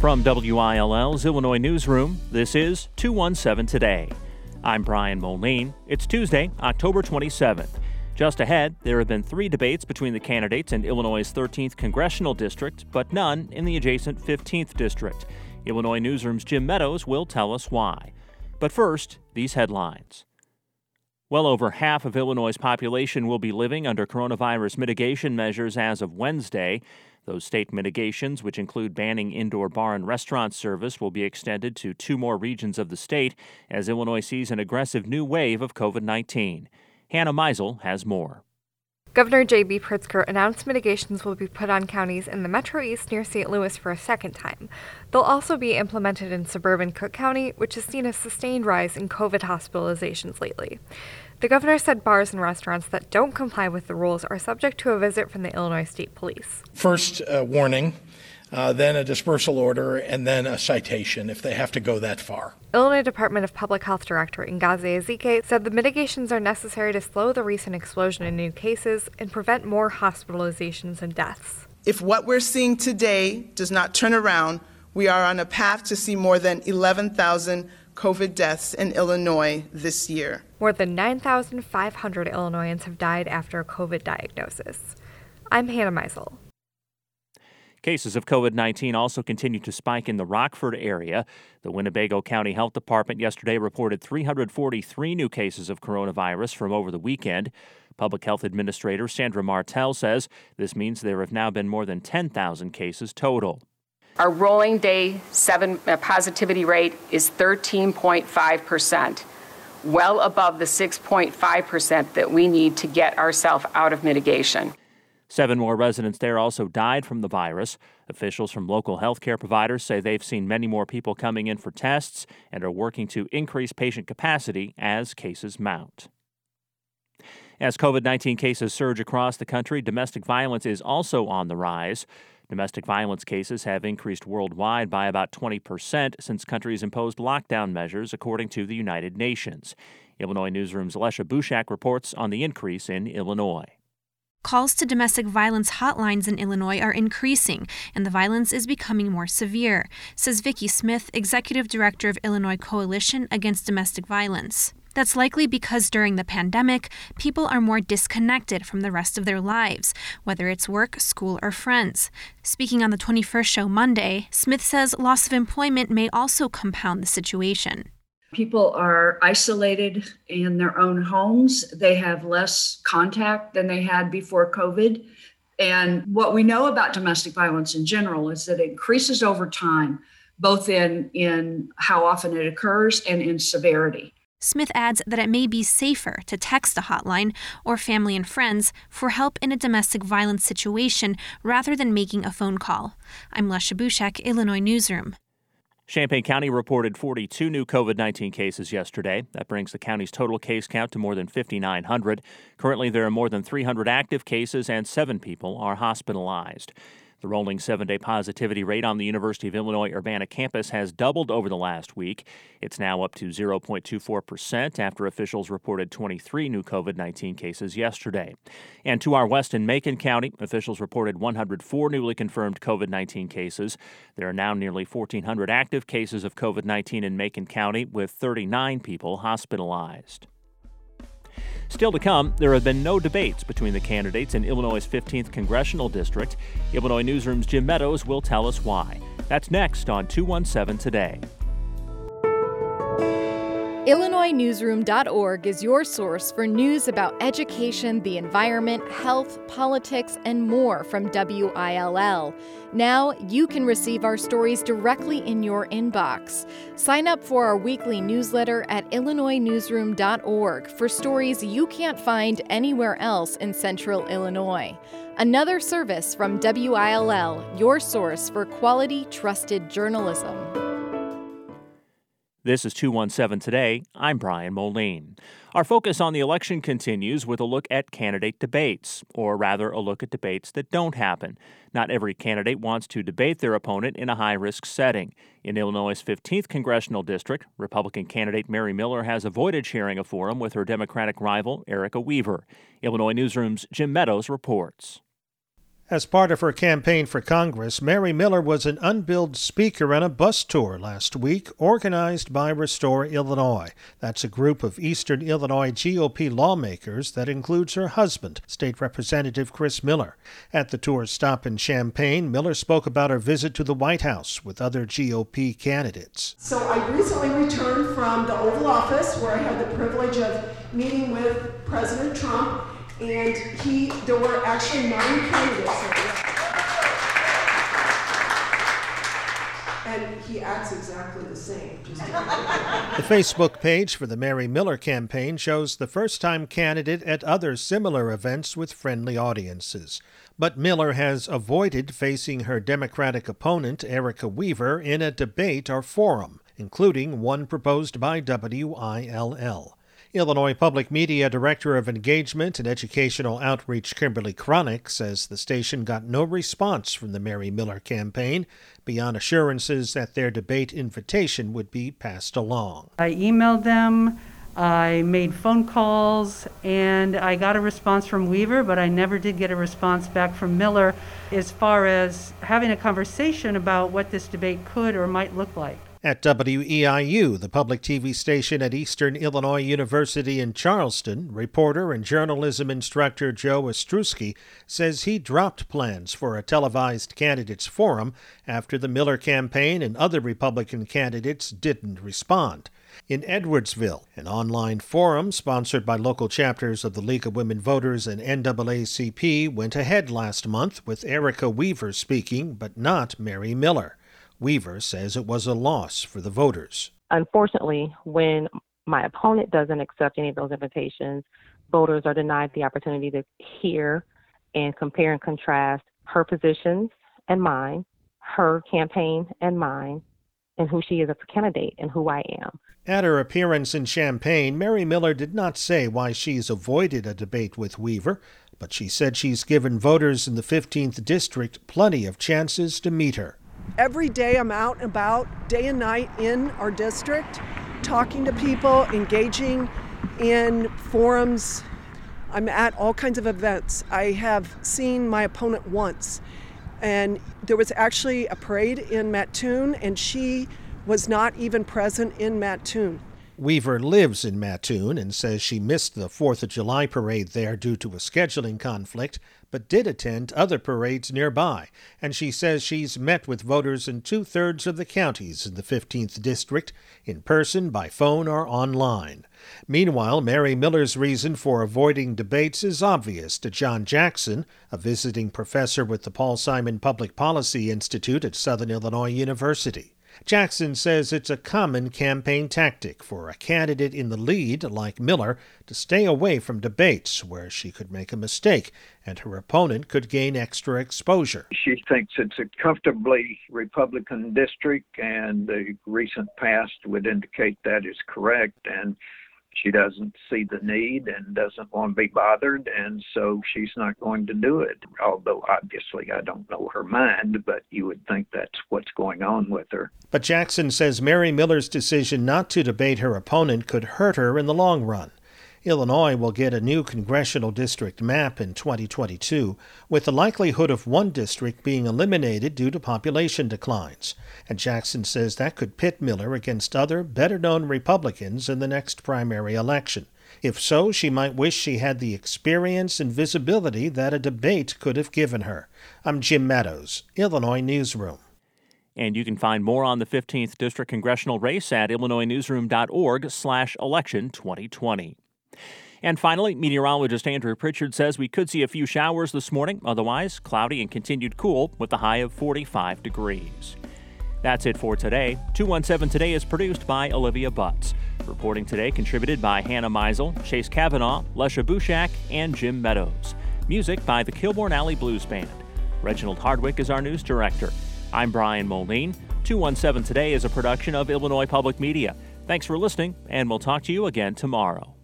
From WILL's Illinois Newsroom, this is 217 Today. I'm Brian Moline. It's Tuesday, October 27th. Just ahead, there have been 3 debates between the candidates in Illinois' 13th Congressional District, but none in the adjacent 15th District. Illinois Newsroom's Jim Meadows will tell us why. But first, these headlines. Well over half of Illinois' population will be living under coronavirus mitigation measures as of Wednesday. Those state mitigations, which include banning indoor bar and restaurant service, will be extended to 2 more regions of the state as Illinois sees an aggressive new wave of COVID-19. Hannah Meisel has more. Governor J.B. Pritzker announced mitigations will be put on counties in the Metro East near St. Louis for a second time. They'll also be implemented in suburban Cook County, which has seen a sustained rise in COVID hospitalizations lately. The governor said bars and restaurants that don't comply with the rules are subject to a visit from the Illinois State Police. First, a warning, then a dispersal order, and then a citation if they have to go that far. Illinois Department of Public Health Director Ngozi Ezike said the mitigations are necessary to slow the recent explosion in new cases and prevent more hospitalizations and deaths. If what we're seeing today does not turn around, we are on a path to see more than 11,000 COVID deaths in Illinois this year. More than 9,500 Illinoisans have died after a COVID diagnosis. I'm Hannah Meisel. Cases of COVID-19 also continue to spike in the Rockford area. The Winnebago County Health Department yesterday reported 343 new cases of coronavirus from over the weekend. Public Health Administrator Sandra Martell says this means there have now been more than 10,000 cases total. Our rolling day 7 positivity rate is 13.5%, well above the 6.5% that we need to get ourselves out of mitigation. 7 more residents there also died from the virus. Officials from local healthcare providers say they've seen many more people coming in for tests and are working to increase patient capacity as cases mount. As COVID-19 cases surge across the country, domestic violence is also on the rise. Domestic violence cases have increased worldwide by about 20% since countries imposed lockdown measures, according to the United Nations. Illinois Newsroom's Alesha Bushak reports on the increase in Illinois. Calls to domestic violence hotlines in Illinois are increasing, and the violence is becoming more severe, says Vicki Smith, Executive Director of Illinois Coalition Against Domestic Violence. That's likely because during the pandemic, people are more disconnected from the rest of their lives, whether it's work, school, or friends. Speaking on the 21st show Monday, Smith says loss of employment may also compound the situation. People are isolated in their own homes. They have less contact than they had before COVID. And what we know about domestic violence in general is that it increases over time, both in how often it occurs and in severity. Smith adds that it may be safer to text a hotline or family and friends for help in a domestic violence situation rather than making a phone call. I'm Alesha Bushak, Illinois Newsroom. Champaign County reported 42 new COVID-19 cases yesterday. That brings the county's total case count to more than 5,900. Currently, there are more than 300 active cases and 7 people are hospitalized. The rolling 7-day positivity rate on the University of Illinois Urbana campus has doubled over the last week. It's now up to 0.24% after officials reported 23 new COVID-19 cases yesterday. And to our west in Macon County, officials reported 104 newly confirmed COVID-19 cases. There are now nearly 1,400 active cases of COVID-19 in Macon County, with 39 people hospitalized. Still to come, there have been no debates between the candidates in Illinois' 15th Congressional District. Illinois Newsroom's Jim Meadows will tell us why. That's next on 217 Today. IllinoisNewsroom.org is your source for news about education, the environment, health, politics, and more from WILL. Now you can receive our stories directly in your inbox. Sign up for our weekly newsletter at IllinoisNewsroom.org for stories you can't find anywhere else in Central Illinois. Another service from WILL, your source for quality, trusted journalism. This is 217 Today. I'm Brian Moline. Our focus on the election continues with a look at candidate debates, or rather a look at debates that don't happen. Not every candidate wants to debate their opponent in a high-risk setting. In Illinois' 15th Congressional District, Republican candidate Mary Miller has avoided sharing a forum with her Democratic rival, Erica Weaver. Illinois Newsroom's Jim Meadows reports. As part of her campaign for Congress, Mary Miller was an unbilled speaker on a bus tour last week organized by Restore Illinois. That's a group of Eastern Illinois GOP lawmakers that includes her husband, State Representative Chris Miller. At the tour's stop in Champaign, Miller spoke about her visit to the White House with other GOP candidates. So I recently returned from the Oval Office, where I had the privilege of meeting with President Trump. And there were actually 9 candidates. And he acts exactly the same. The Facebook page for the Mary Miller campaign shows the first-time candidate at other similar events with friendly audiences. But Miller has avoided facing her Democratic opponent, Erica Weaver, in a debate or forum, including one proposed by WILL. Illinois Public Media Director of Engagement and Educational Outreach Kimberly Cronick says the station got no response from the Mary Miller campaign beyond assurances that their debate invitation would be passed along. I emailed them, I made phone calls, and I got a response from Weaver, but I never did get a response back from Miller as far as having a conversation about what this debate could or might look like. At WEIU, the public TV station at Eastern Illinois University in Charleston, reporter and journalism instructor Joe Ostrowski says he dropped plans for a televised candidates forum after the Miller campaign and other Republican candidates didn't respond. In Edwardsville, an online forum sponsored by local chapters of the League of Women Voters and NAACP went ahead last month with Erica Weaver speaking, but not Mary Miller. Weaver says it was a loss for the voters. Unfortunately, when my opponent doesn't accept any of those invitations, voters are denied the opportunity to hear and compare and contrast her positions and mine, her campaign and mine, and who she is as a candidate and who I am. At her appearance in Champaign, Mary Miller did not say why she's avoided a debate with Weaver, but she said she's given voters in the 15th District plenty of chances to meet her. Every day I'm out and about, day and night in our district, talking to people, engaging in forums. I'm at all kinds of events. I have seen my opponent once, and there was actually a parade in Mattoon, and she was not even present in Mattoon. Weaver lives in Mattoon and says she missed the 4th of July parade there due to a scheduling conflict, but did attend other parades nearby. And she says she's met with voters in 2/3 of the counties in the 15th District, in person, by phone, or online. Meanwhile, Mary Miller's reason for avoiding debates is obvious to John Jackson, a visiting professor with the Paul Simon Public Policy Institute at Southern Illinois University. Jackson says it's a common campaign tactic for a candidate in the lead, like Miller, to stay away from debates where she could make a mistake and her opponent could gain extra exposure. She thinks it's a comfortably Republican district, and the recent past would indicate that is correct, and she doesn't see the need and doesn't want to be bothered, and so she's not going to do it. Although, obviously, I don't know her mind, but you would think that's what's going on with her. But Jackson says Mary Miller's decision not to debate her opponent could hurt her in the long run. Illinois will get a new congressional district map in 2022, with the likelihood of one district being eliminated due to population declines. And Jackson says that could pit Miller against other, better-known Republicans in the next primary election. If so, she might wish she had the experience and visibility that a debate could have given her. I'm Jim Meadows, Illinois Newsroom. And you can find more on the 15th District Congressional race at illinoisnewsroom.org/election2020. And finally, meteorologist Andrew Pritchard says we could see a few showers this morning, otherwise cloudy and continued cool with a high of 45 degrees. That's it for today. 217 Today is produced by Olivia Butts. Reporting today contributed by Hannah Meisel, Chase Kavanaugh, Lesha Bushak, and Jim Meadows. Music by the Kilbourne Alley Blues Band. Reginald Hardwick is our news director. I'm Brian Moline. 217 Today is a production of Illinois Public Media. Thanks for listening, and we'll talk to you again tomorrow.